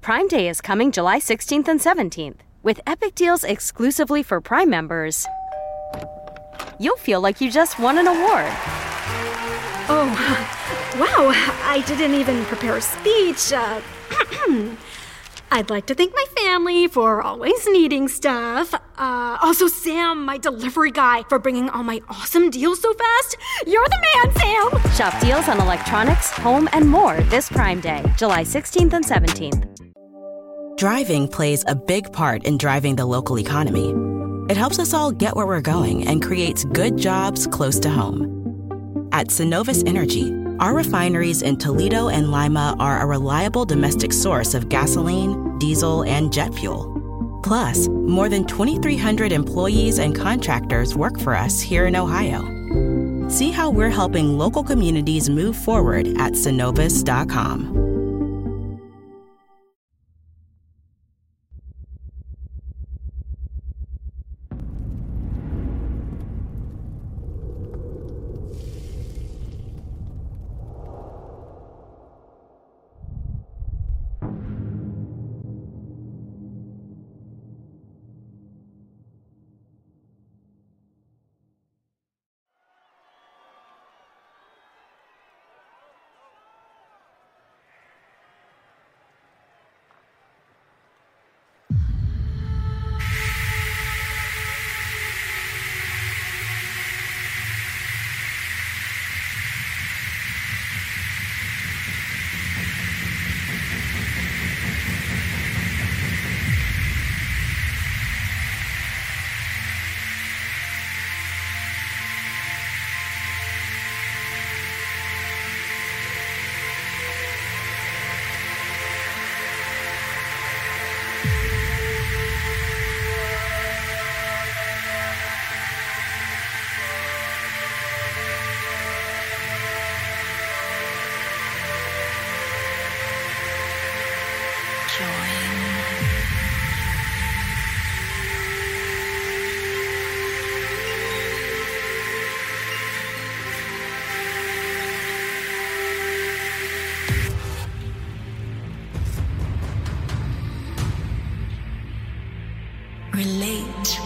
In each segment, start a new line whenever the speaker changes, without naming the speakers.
Prime Day is coming July 16th and 17th. With epic deals exclusively for Prime members, you'll feel like you just won an award.
Oh, wow, I didn't even prepare a speech. I'd like to thank my family for always needing stuff. Also Sam, my delivery guy, for bringing all my awesome deals so fast. You're the man, Sam!
Shop deals on electronics, home, and more this Prime Day, July 16th and 17th.
Driving plays a big part in driving the local economy. It helps us all get where we're going and creates good jobs close to home. At Synovus Energy, our refineries in Toledo and Lima are a reliable domestic source of gasoline, diesel, and jet fuel. Plus, more than 2,300 employees and contractors work for us here in Ohio. See how we're helping local communities move forward at Synovus.com.
Relate.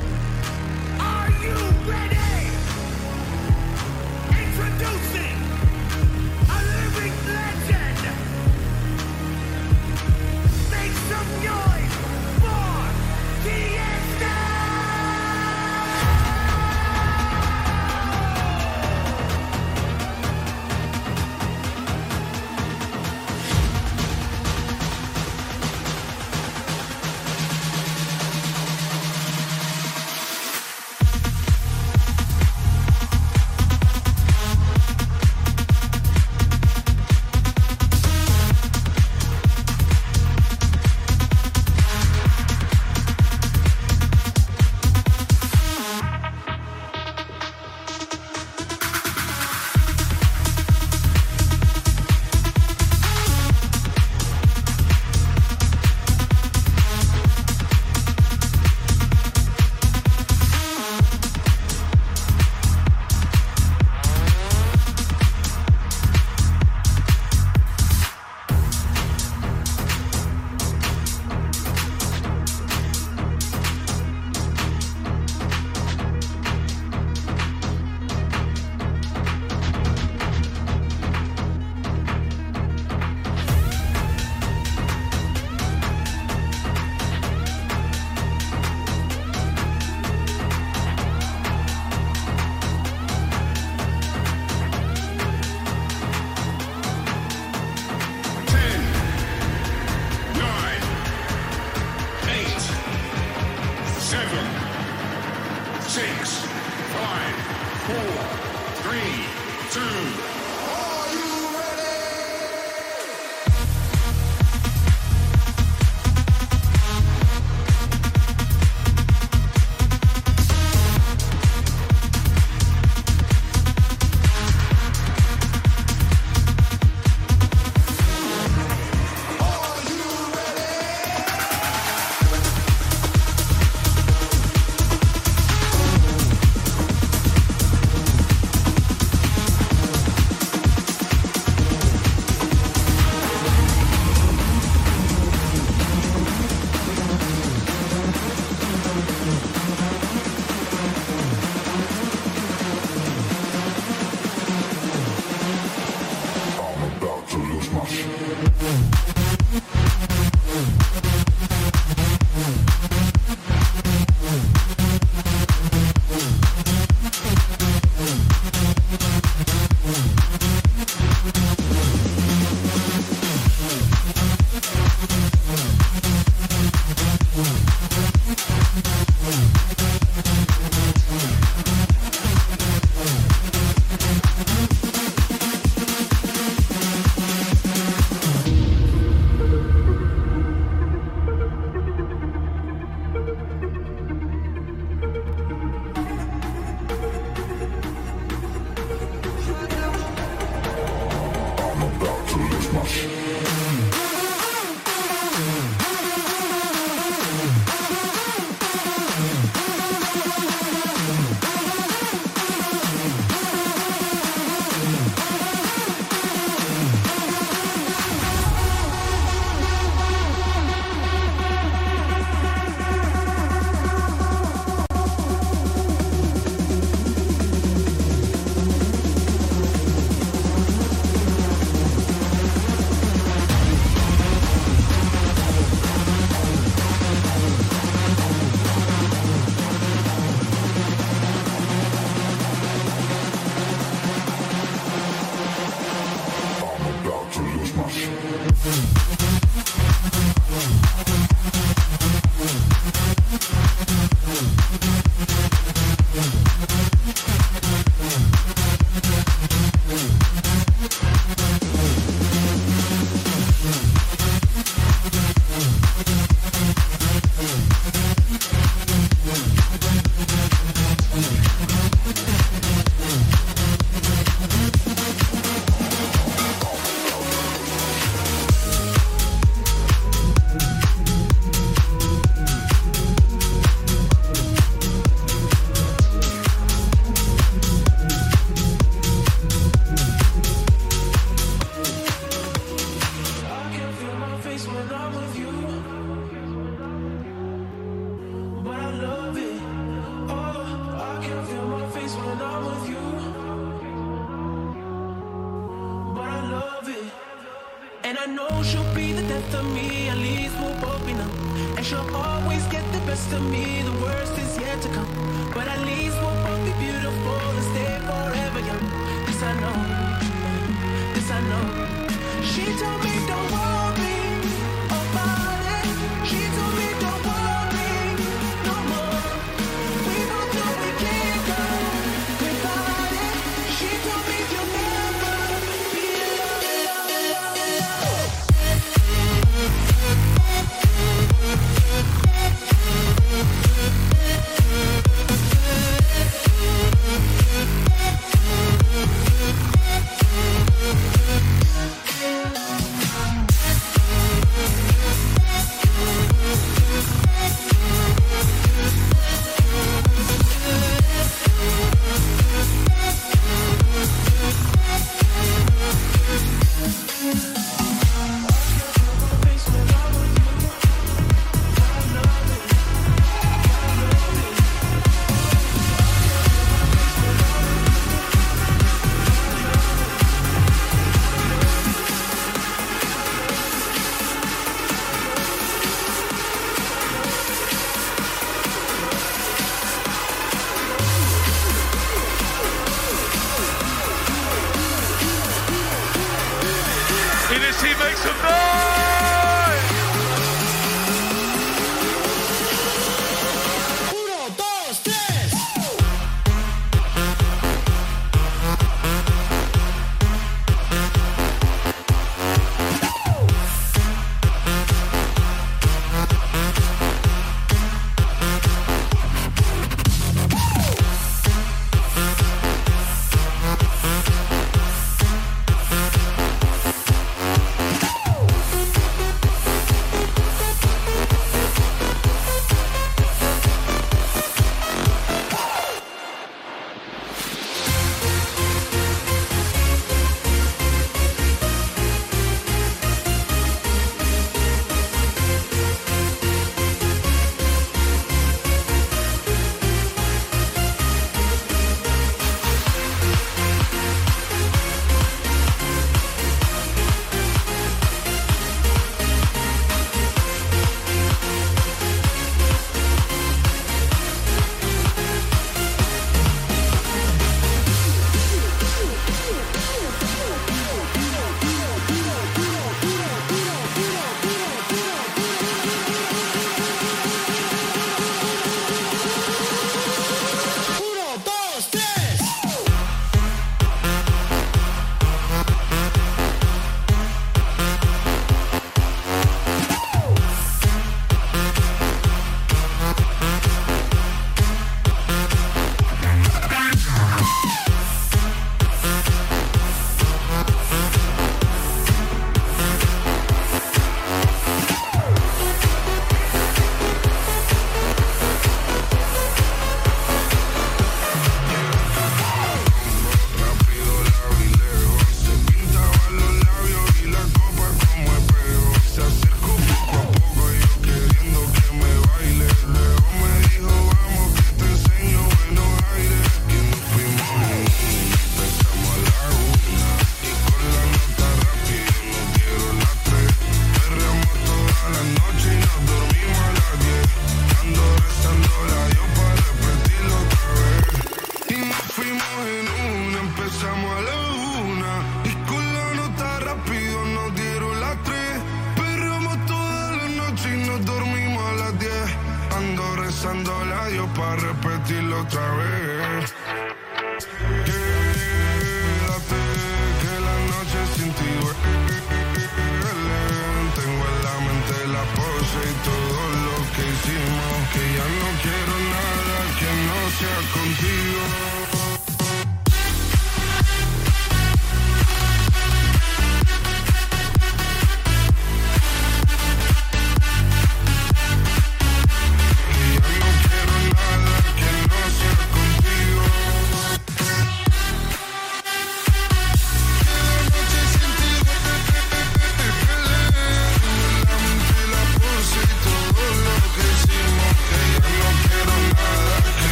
Introducing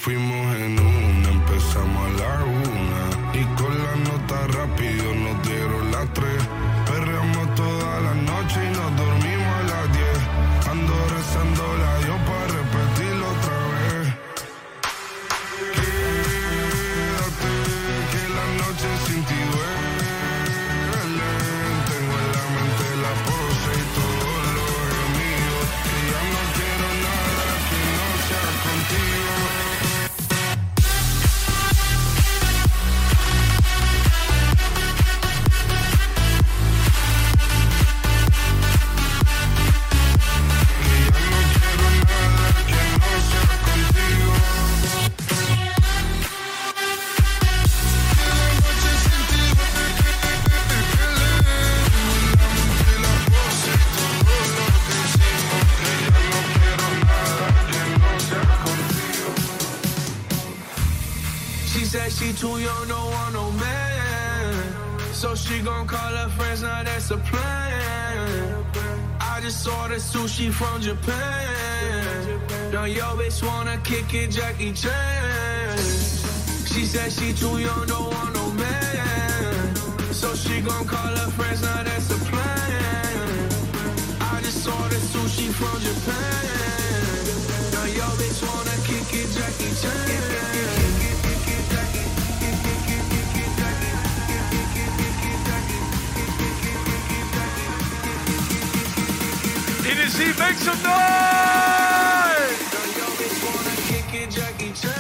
fuimos en una, empezamos a la 1 y con la nota rápido nos dieron las 3. Perreamos toda la noche y nos dormimos a las 10. Ando rezando la yo para repetirlo otra vez. Quédate, que la noche sin ti duele. Tengo en la mente la pose y todo lo gemido. Que ya no quiero nada que no sea contigo.
She too young, don't want no man. So she gon' call her friends, now that's a plan. I just ordered sushi from Japan. Now yo bitch wanna kick it, Jackie Chan. She said she too young, don't want no man. So she gon' call her friends, now that's a plan. I just ordered sushi from Japan. Now yo bitch wanna kick it, Jackie Chan.
EDC, make some noise!
Yo, bitch wanna kick it, Jackie Chan.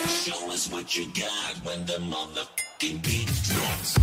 Show us what you got when the motherfucking beat drops.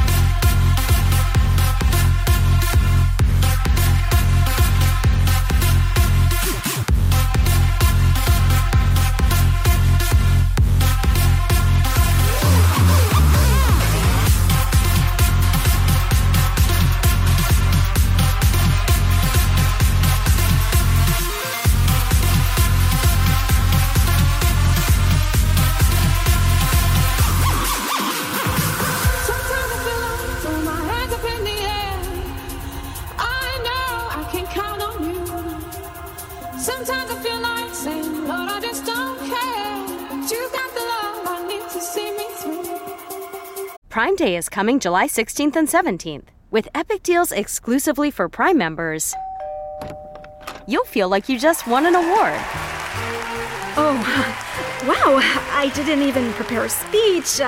Prime Day is coming July 16th and 17th. With epic deals exclusively for Prime members, you'll feel like you just won an award.
Oh, wow, I didn't even prepare a speech.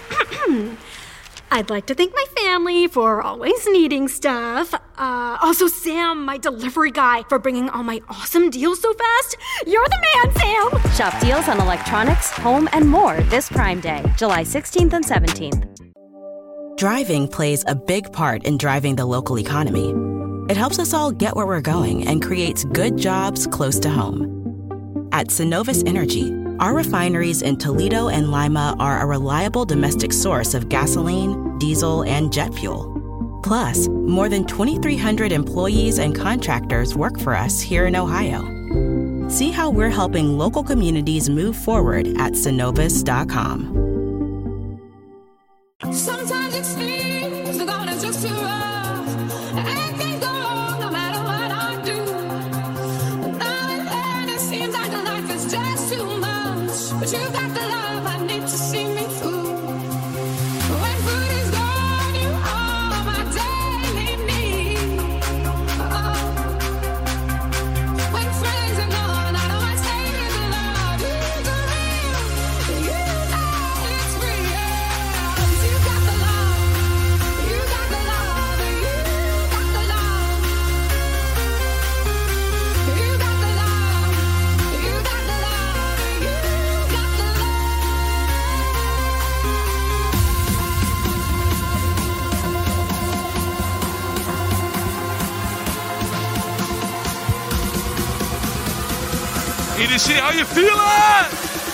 I'd like to thank my family for always needing stuff. Also Sam, my delivery guy, for bringing all my awesome deals so fast. You're the man, Sam!
Shop deals on electronics, home, and more this Prime Day, July 16th and 17th.
Driving plays a big part in driving the local economy. It helps us all get where we're going and creates good jobs close to home. At Synovus Energy, our refineries in Toledo and Lima are a reliable domestic source of gasoline, diesel, and jet fuel. Plus, more than 2,300 employees and contractors work for us here in Ohio. See how we're helping local communities move forward at Synovus.com.
Sometimes it seems the going is just too rough. And things go wrong no matter what I do. Now and then it seems like the life is just too much. But you got the love I need to see me through. When food is gone, you are my daily need. When friends are gone, I know I stay with the love. You're the real, you know it's real. You got the love, you got the love, you got the love. You got the love, you got the love, you got the love.
EDC, how you feeling?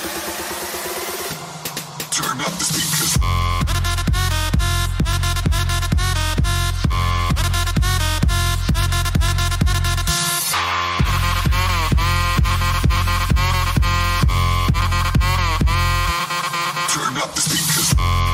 Turn up the speakers. Turn up the speakers.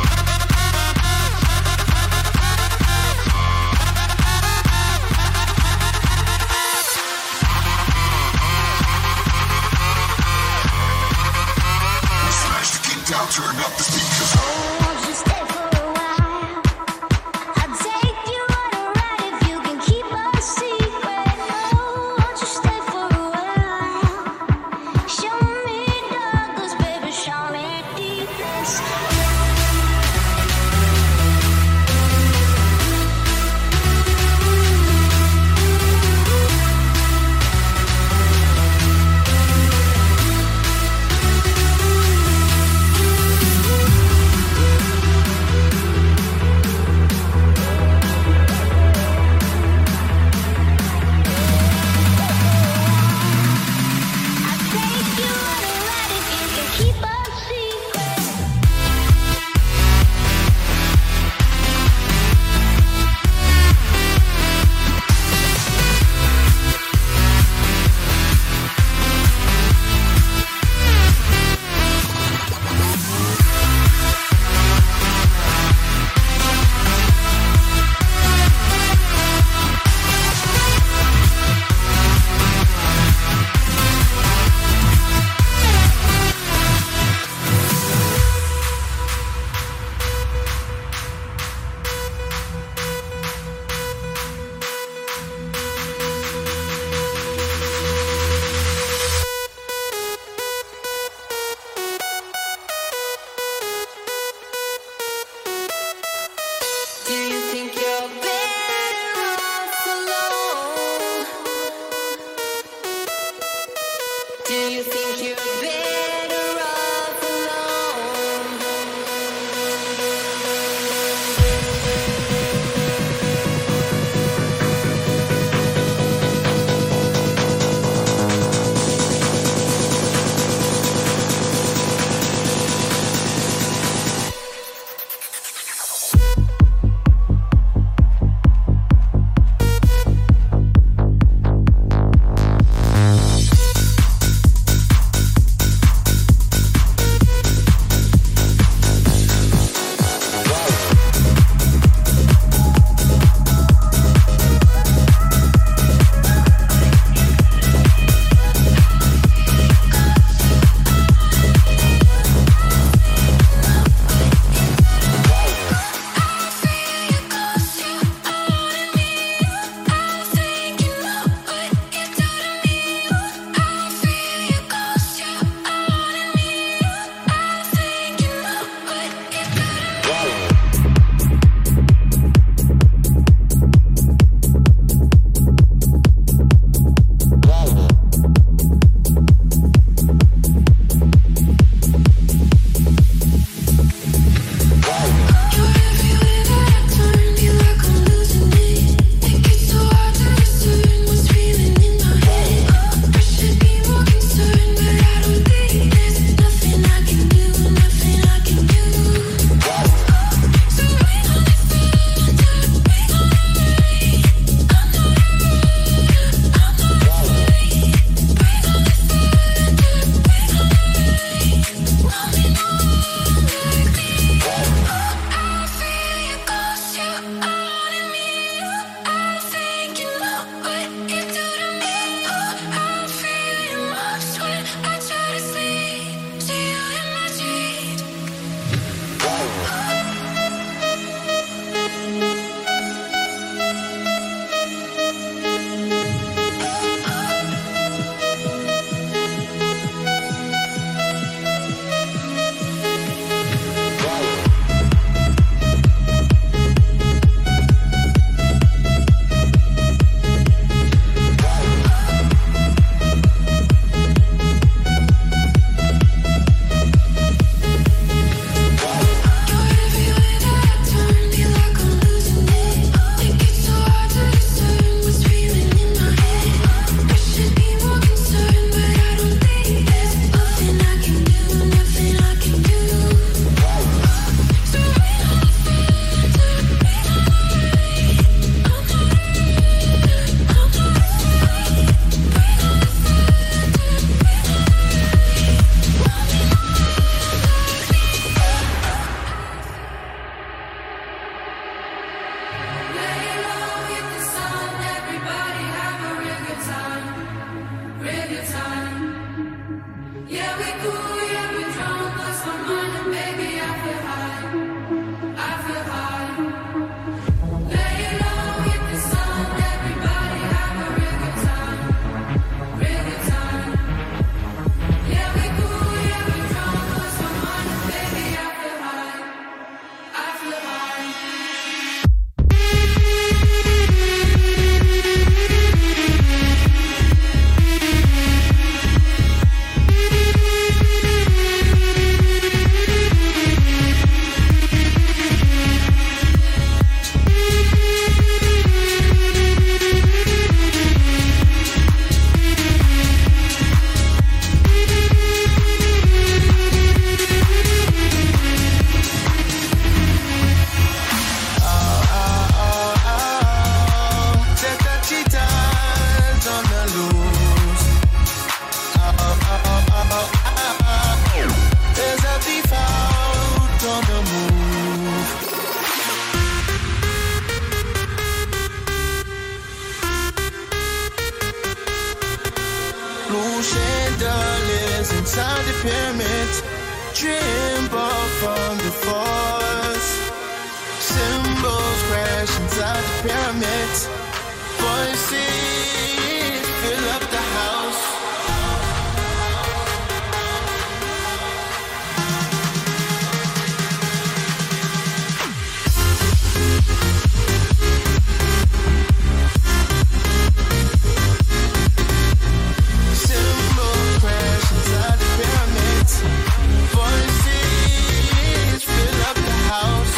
Smash the kick down, turn up the speakers.
Won't you stay for a while? I'll take you on a ride if you can keep a secret. Oh, won't you stay for a while? Show me Douglas, baby, show me defense. I'll take you on a ride if you can keep a secret.
tremble from the force. Symbols crash inside the pyramids. Voices fill up the house. Symbols crash inside the pyramids. Voices fill up the house.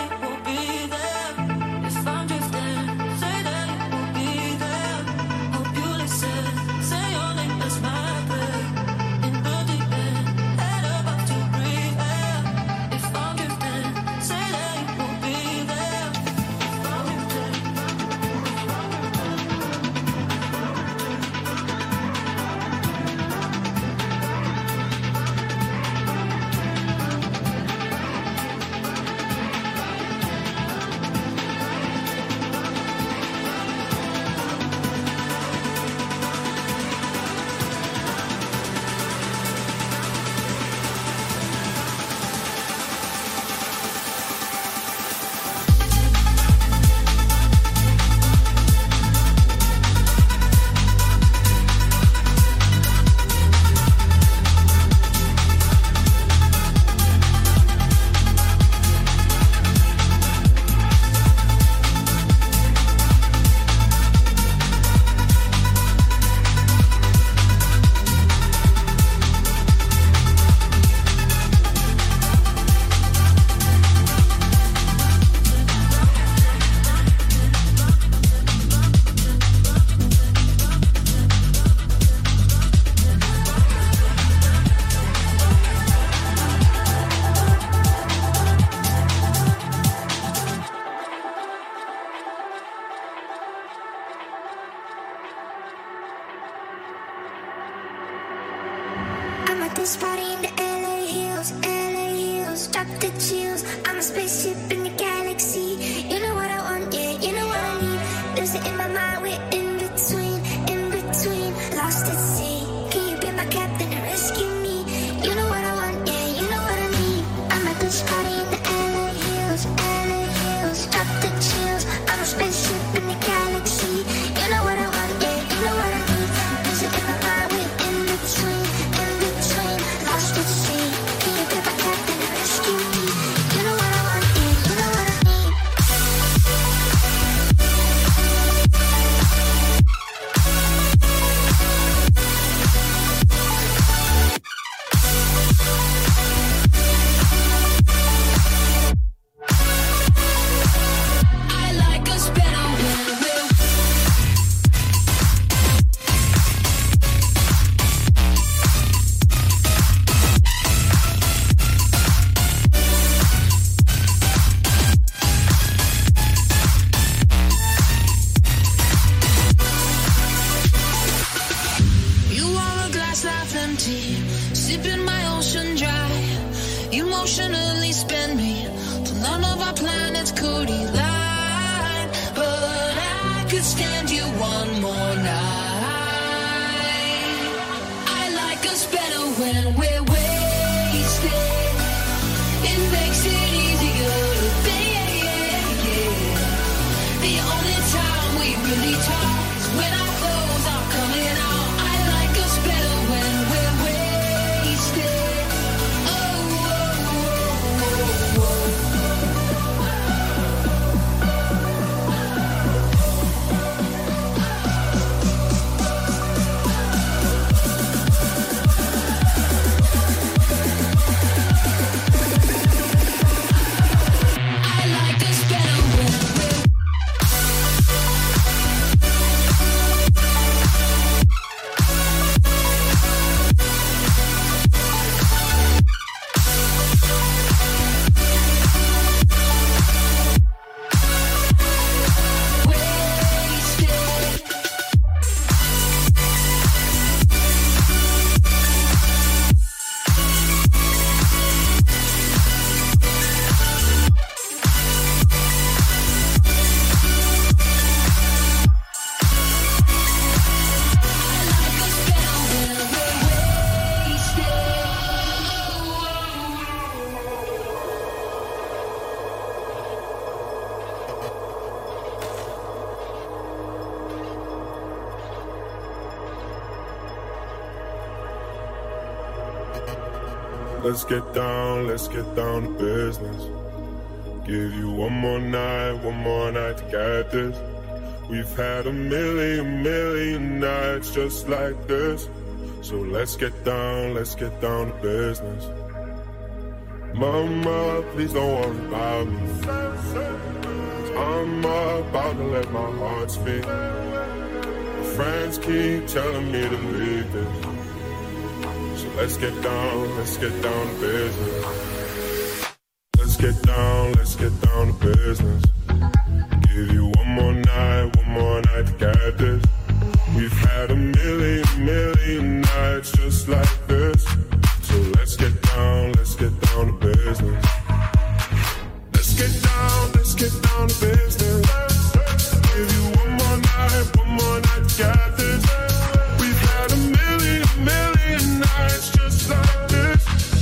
Hope this party in the LA hills, drop the chills. I'm a spaceship in the galaxy. You know what I want, yeah, you know what I need. Lose it in my mind, we're in between, lost at sea. Can you be my captain and rescue me? You know what I want, yeah, you know what I need. I'm at this party in the LA hills, drop the chills. I'm a spaceship in the galaxy. You know what I want, yeah, you know what I need. Lose it in my mind, we're in between, lost at sea. Can you be my captain and rescue me? You know what I want, yeah, you know what I need. I like us better when we're You are a glass half empty, sipping my ocean dry. Emotionally spend me till none of our planets could align. But I could stand you one more night. I like us better when we're wasted. It makes it easier to think. The only time we really talk is when our clothes are coming out. I like us better when we're wasted. Oh, oh, oh, oh. I like us better when we're wasted. I like us better when we're wasted.
Let's get down to business. Give you one more night to get this. We've had a million nights just like this. So let's get down to business. Mama, please don't worry about me. 'Cause I'm about to let my heart speak. My friends keep telling me to leave this. So let's get down to business. Let's get down to business. Give you one more night to get this. We've had a million nights just like this. So let's get down to business. Let's get down to business. Give you one more night to get this. We've had a million nights just like this.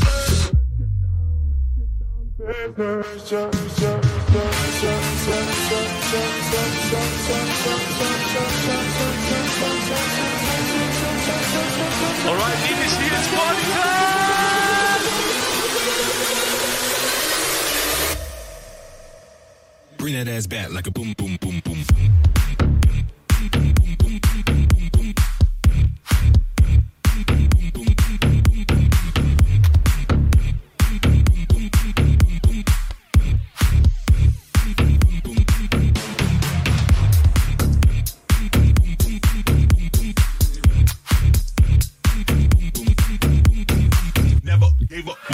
All right, it's party time!
Bring that ass back like a boom, boom, boom, boom.
Never gave up.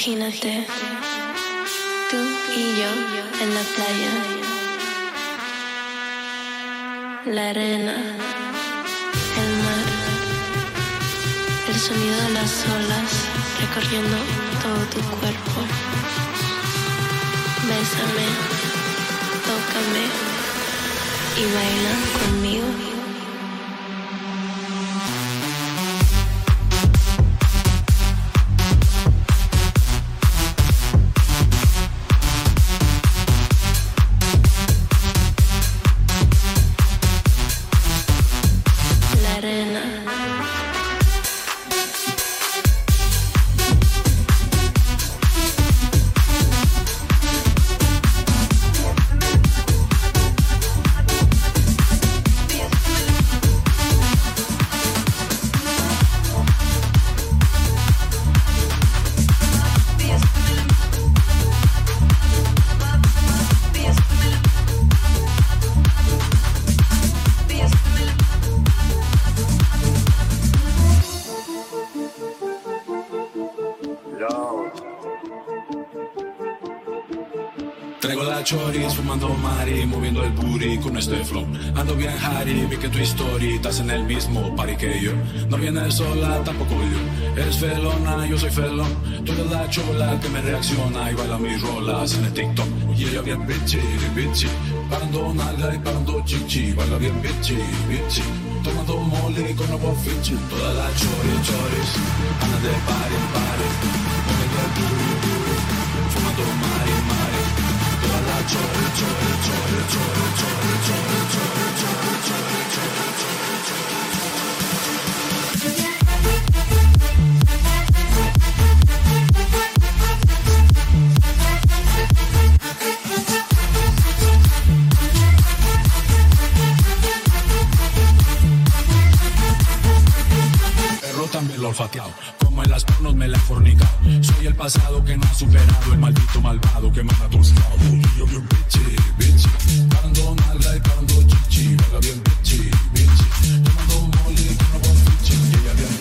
Imagínate, tú y yo en la playa, la arena, el mar, el sonido de las olas recorriendo todo tu cuerpo. Bésame, tócame y baila conmigo.
Traigo la choris, fumando mari, moviendo el booty con este flow. Ando bien Harry, vi que tu story estás en el mismo party que yo. No vienes sola, tampoco yo. Eres felona, yo soy felón. Tú eres la chola que me reacciona y baila mis rolas en el TikTok. Y ella bien bitchy, bitchy. Parando nalga y parando chichi. Baila bien bitchy, bitchy. Tomando molly con nuevo fichi. Toda la choris, anda de party en party. Moviendo el booty, fumando mari. Toda la perro también lo olfateado. Como en las pornos me la he fornicado. Soy el pasado que no ha superado el maldito malvado que me ha atrociado. Yo bien bitchy, bitchy. Parando nalga y parando chichi. Baila bien bitchy, bitchy. Tomando molly con una voz fichi. Y ella bien.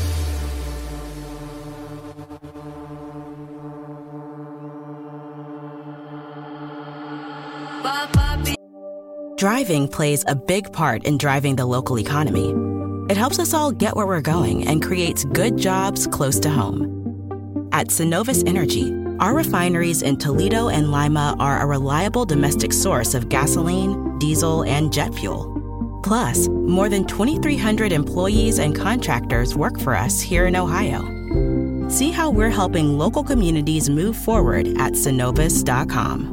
Driving plays a big part in driving the local economy. It helps us all get where we're going and creates good jobs close to home. At Synovus Energy, our refineries in Toledo and Lima are a reliable domestic source of gasoline, diesel, and jet fuel. Plus, more than 2,300 employees and contractors work for us here in Ohio. See how we're helping local communities move forward at Synovus.com.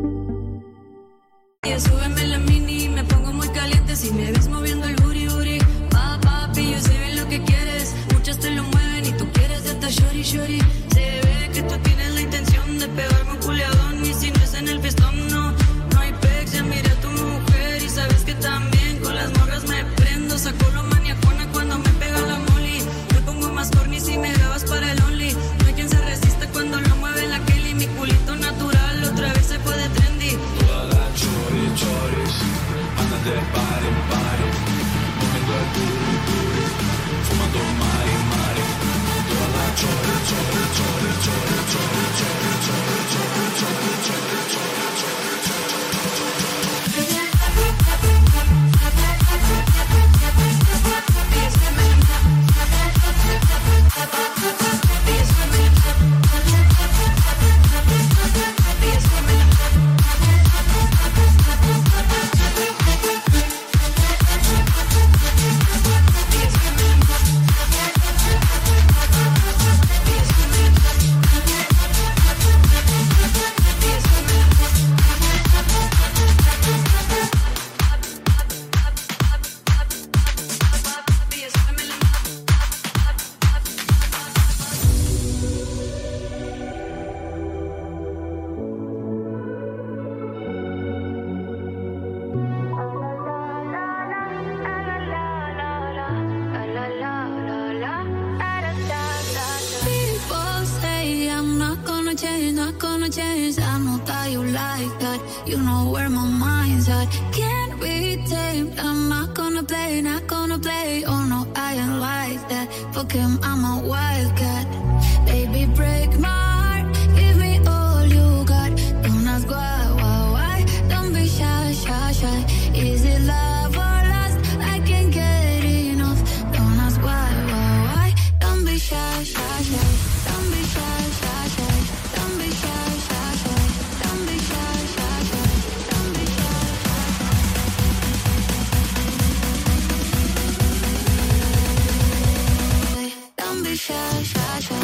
Súbeme la mini, me pongo muy caliente si me ves moviendo el booty, booty. Papi, yo sé bien lo que quieres. Muchas te lo mueven y tú quieres de hasta shorty, shorty. Se ve que tú tienes la intención de pegarme un culeadón. Y si no es en el fiestón, no hay pex. Ya miré a tu mujer y sabes que también con las morras me prendo. Saco lo maniacona cuando me pega la molly. Me pongo más corny si me grabas para el only. No hay quien se resista cuando lo mueve la Kelly. Mi culito natural otra vez se puede trendy.
Toda la choris, anda de party en party. Moviendo el booty, fumando mari. Toda la
change. I know that you like that. You know where my mind's at. Can't be tamed. I'm not gonna play. Oh no, I ain't like that. Fuck him, I'm a wildcat. Baby, break my heart. shy. Is it love or lust? I can't get enough. Don't ask why? Don't be shy, shy, shy. Don't be shy, shy, shy. Don't be shy, shy, shy. Don't be shy, shy, shy. Don't be shy, shy, shy. Don't be shy, shy, shy.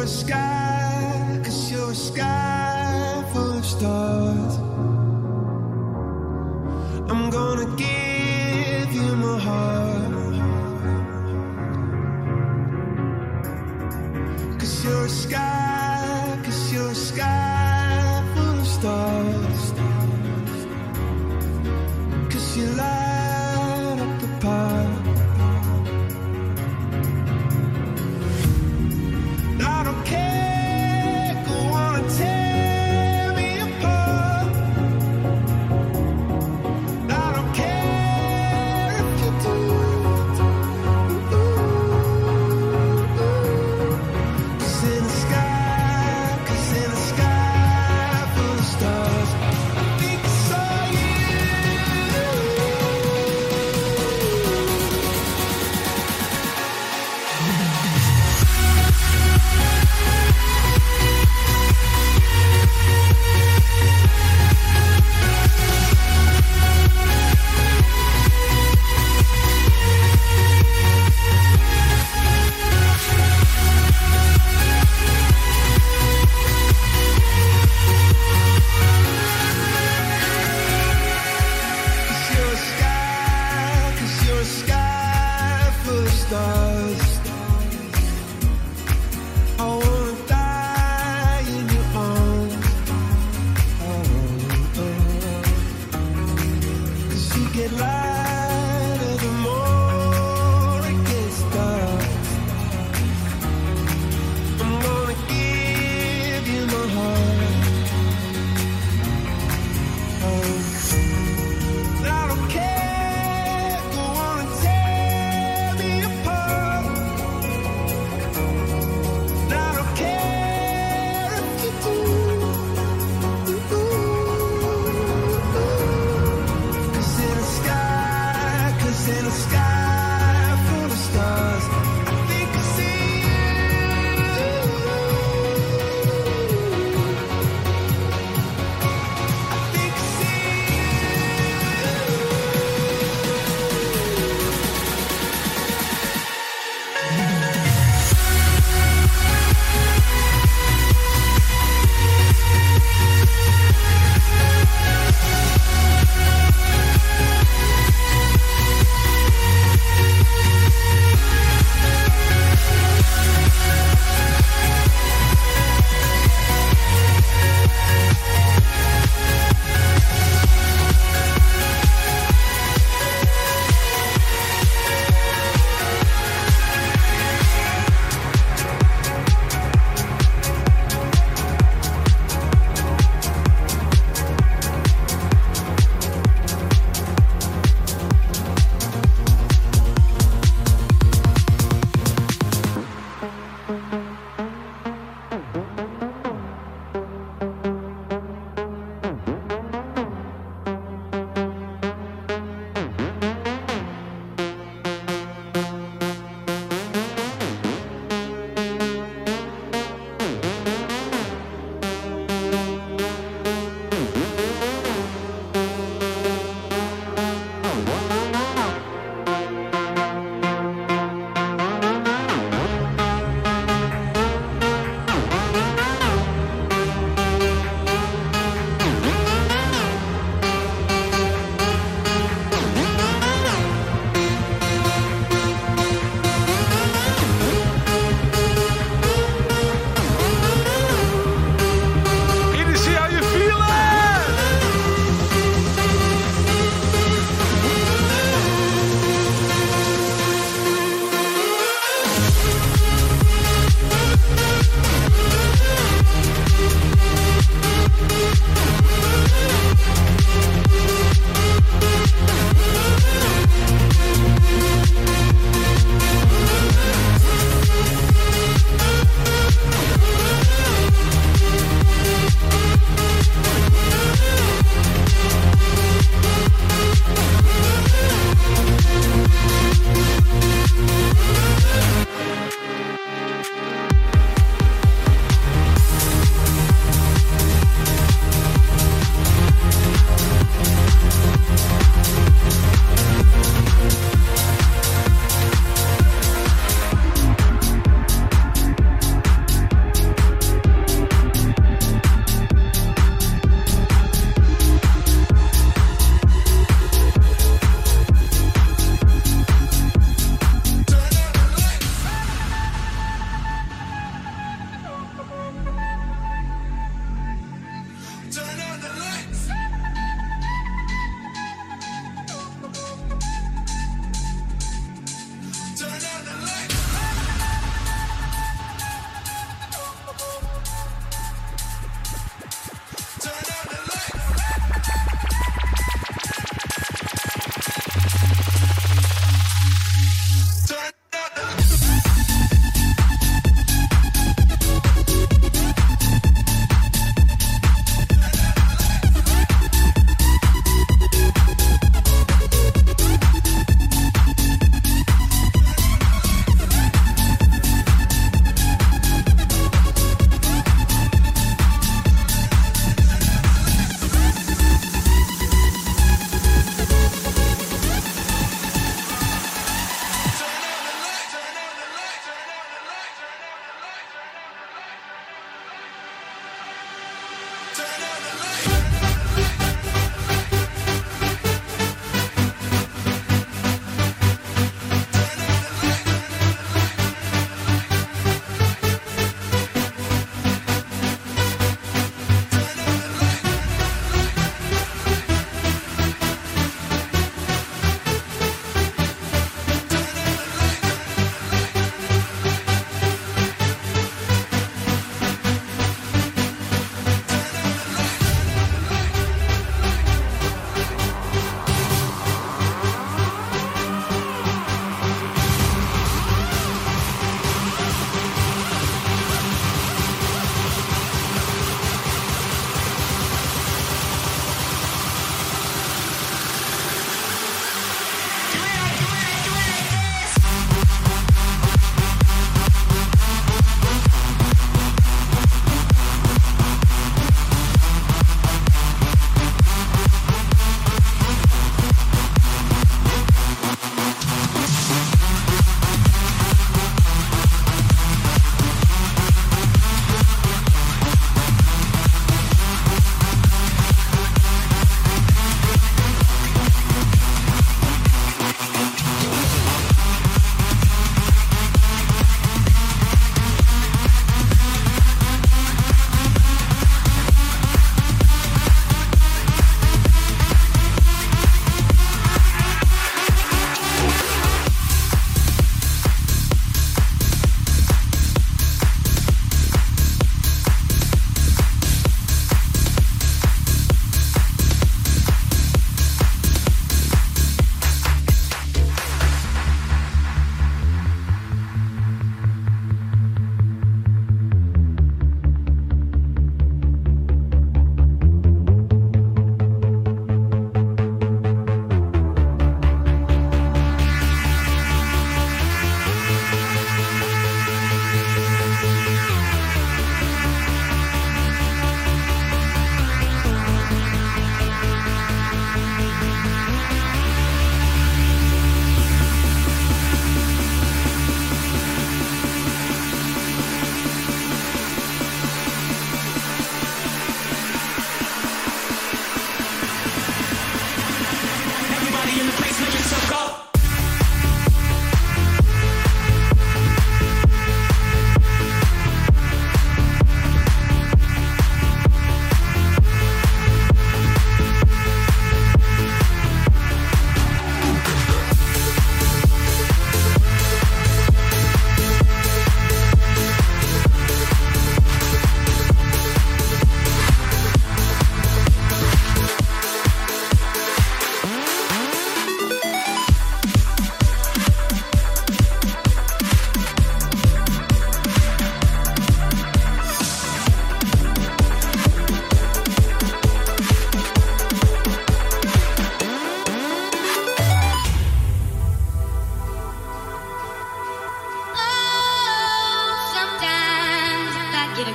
you're a sky, 'cause you're a sky full of stars. I'm gonna give you my heart, 'cause you're a sky, 'cause you're a sky full of stars. 'Cause you light up the park. I don't care, go on and tear me apart. I don't care if you do. 'Cause in the sky, 'cause in the sky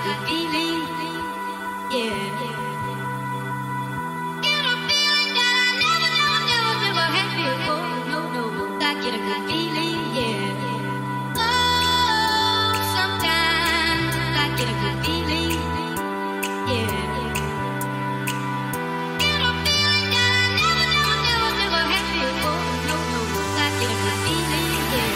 good feeling, yeah. Get a feeling that I never had before. No, I get a good feeling, yeah. Oh, sometimes I get a good feeling, yeah. Get a feeling that I never had before. No, I get a good feeling, yeah.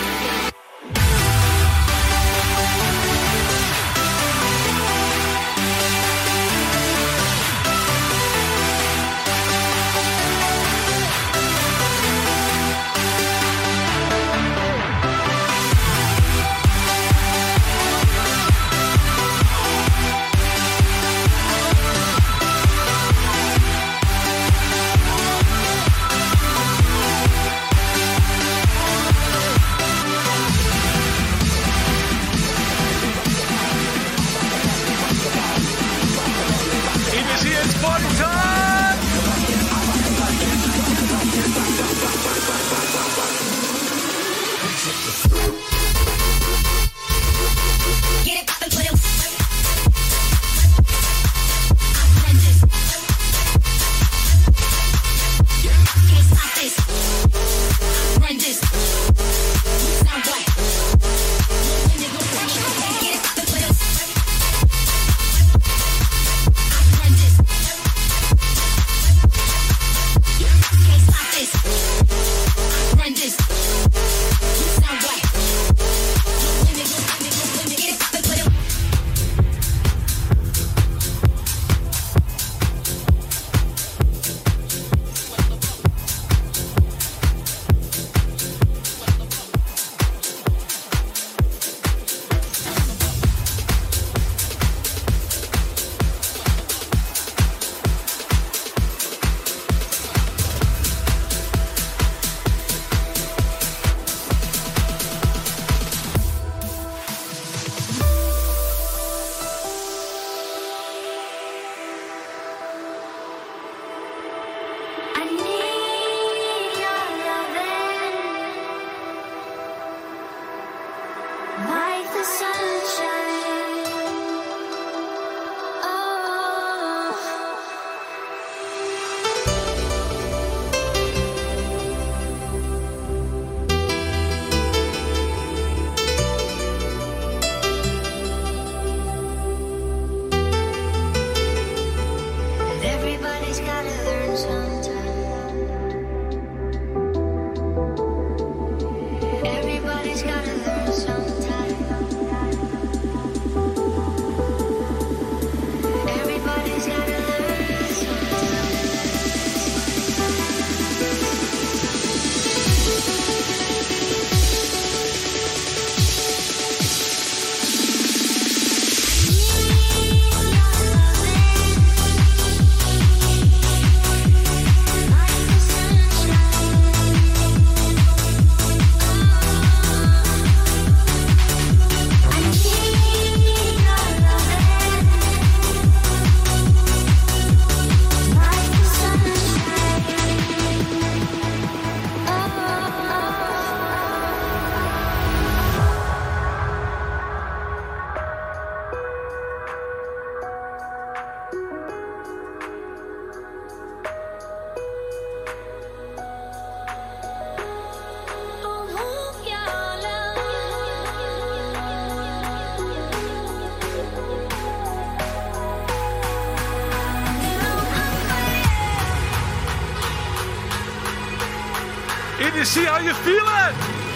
You see how you feel it?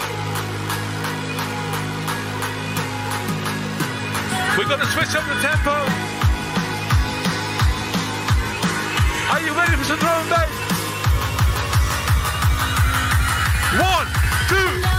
We're going to switch up the tempo. Are you ready for some drum and bass? 1, 2.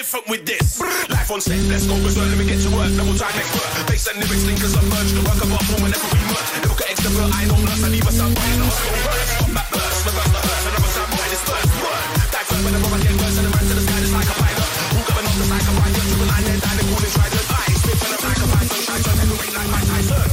different with this. Life on set, let's go berserk. Let me get to work, double time expert. Bass and lyrics link as a merge. The work of art from whenever we merge. Look at extrovert, I know nurse. I leave a sound right in the hustle verse. Combat burst, reverse the hurts. Another sound right is first word. Dive first whenever I get worse. And the man to the sky is like a pilot. Who govern on the side of pilot. To the line, then die, the cooling trident. I spit when I'm like a python. Shine, turn heavyweight like Mike Tyson.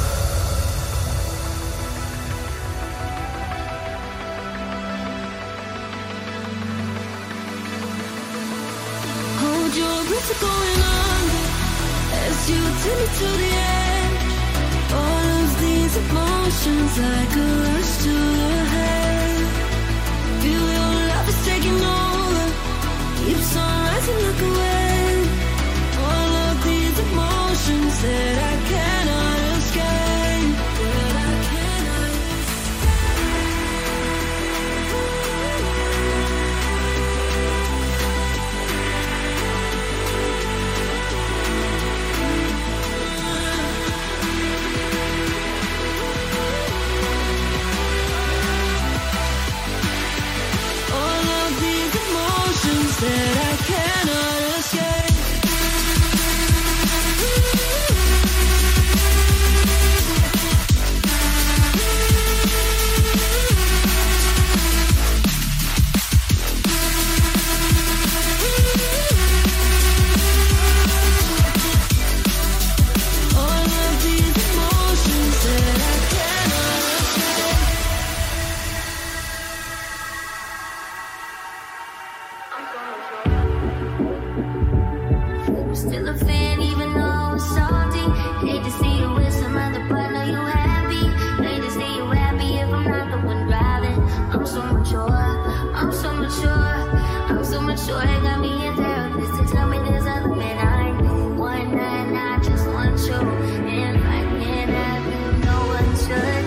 Hold your breath to going under as you take me to the edge. All of these emotions like a rush to the head. Feel your love is taking over, keeps on rising like a wave. All of these emotions that I cannot escape, that I cannot that I cannot escape. All of these emotions that I cannot escape. Still a fan, even though it's salty. Hate to see you with some other partner, you happy. Hate to see you happy if I'm not the one driving. I'm so mature, I'm so mature, I'm so mature. They got me in therapist to tell me there's other men I know. One night, I just want you. And if I can't have you, no one should.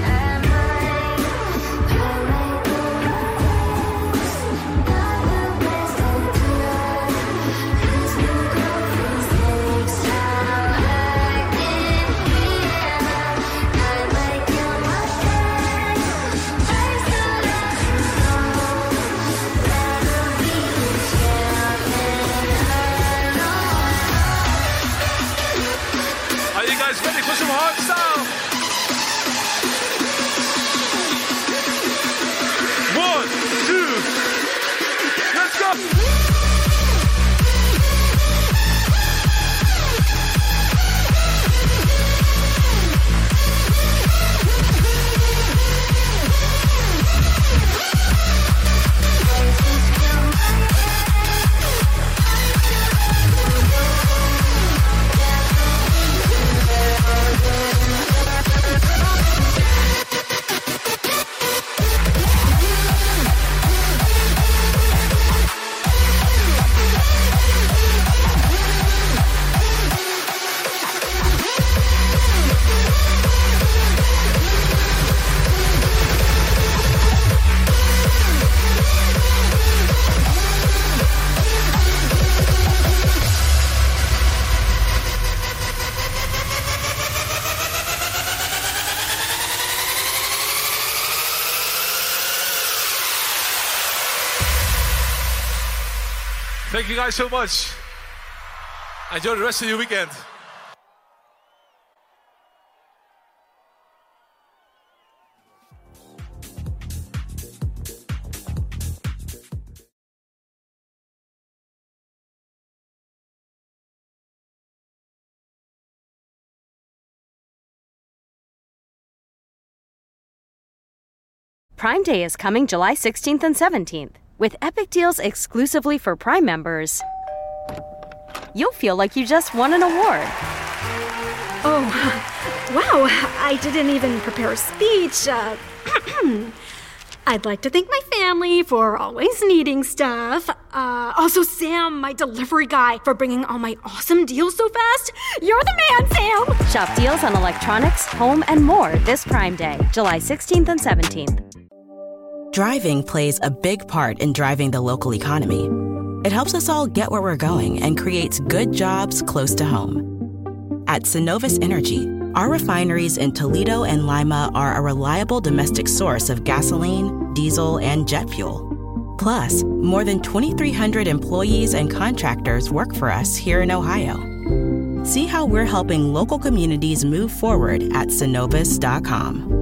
Ready for some hard style? 1, 2, let's go! Thank you guys so much. Enjoy the rest of your weekend.
Prime Day is coming July 16th and 17th. With epic deals exclusively for Prime members, you'll feel like you just won an award.
Oh, wow, I didn't even prepare a speech. I'd like to thank my family for always needing stuff. Also Sam, my delivery guy, for bringing all my awesome deals so fast. You're the man, Sam!
Shop deals on electronics, home, and more this Prime Day, July 16th and 17th.
Driving plays a big part in driving the local economy. It helps us all get where we're going and creates good jobs close to home. At Synovus Energy, our refineries in Toledo and Lima are a reliable domestic source of gasoline, diesel, and jet fuel. Plus, more than 2,300 employees and contractors work for us here in Ohio. See how we're helping local communities move forward at Synovus.com.